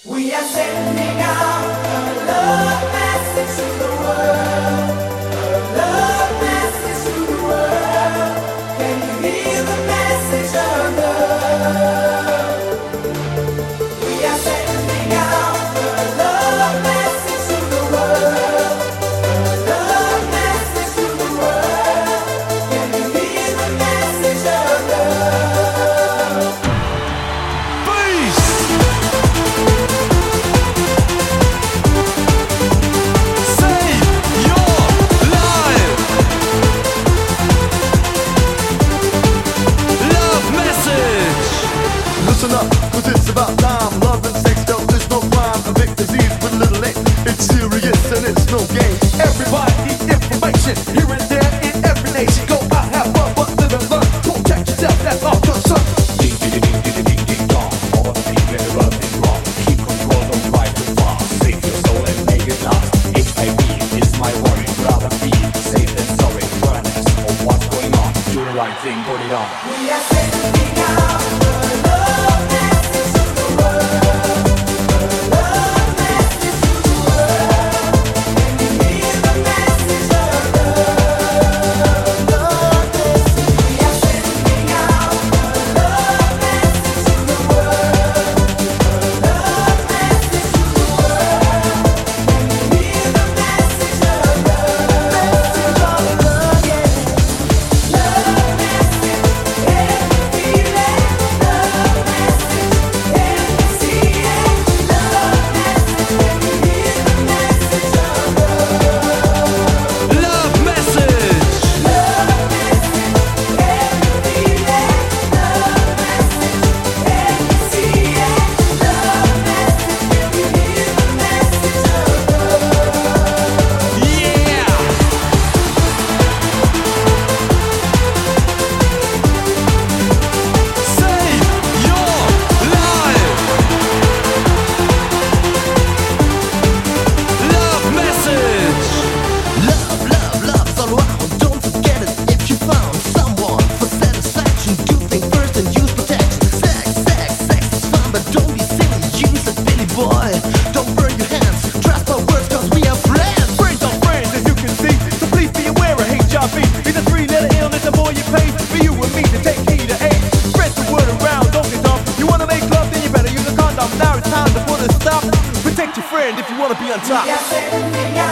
We are sending out a love message to the world. A love message to the world. Can you hear the message of love? We are sending out a love message to the world. A love message to the world. Can you hear the message of love? Peace! Listen up, cause it's about time. Love and sex, no, there's no crime. A big disease with little ink. It's serious and it's no game. Everybody needs information. Here and there in every nation. Go out, have fun, but live and learn. Protect yourself, that's all concern. Ding, ding, ding, ding, ding, ding, dong. All of the people running wrong. Keep control, don't drive too fast. Save your soul and make it last. HIV is my worry. Rather be safe than sorry. Awareness of what's going on. Do the right thing, put it on. We are sending out a love message to the world. A love message to the world. Can you hear the message of love? Love message. We are sending out a love message to the world. A love message to the world. Can you hear the message of love? Message of love, yeah. Love message. Can you feel it? Love message. Can you see it? Love message. Can you hear the message of love? Love message! Love message. Can you feel it? Love message. Can you see it? Love message. Can you hear the message of love? Yeah! Save your life! Love message! Love, love, love's all around. Don't forget it if you found someone for satisfaction. Do think first and use protection. Sex, sex, sex is fun, but don't be silly. Use it, Billy boy. Don't burn your hands. Trust my words, cause we are friends. Friends are friends, as you can see. So please be aware of HIV. It's a three-letter illness, the more you pay. For you and me to take heed of AIDS. Spread the word around, don't get dumb. You wanna make love, then you better use a condom. Now it's time to put a stop. Protect your friend if you wanna be on top. We are sending out